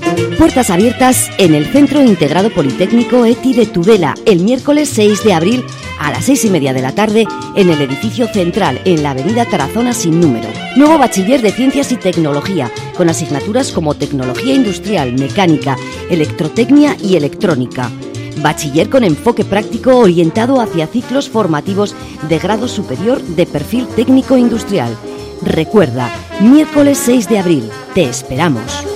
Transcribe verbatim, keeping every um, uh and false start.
Puertas abiertas en el Centro Integrado Politécnico E T I de Tudela el miércoles seis de abril a las seis y media de la tarde en el edificio central en la avenida Tarazona sin número. Nuevo bachiller de Ciencias y Tecnología con asignaturas como Tecnología Industrial, Mecánica, Electrotecnia y Electrónica. Bachiller con enfoque práctico orientado hacia ciclos formativos de grado superior de perfil técnico industrial. Recuerda, miércoles seis de abril, te esperamos.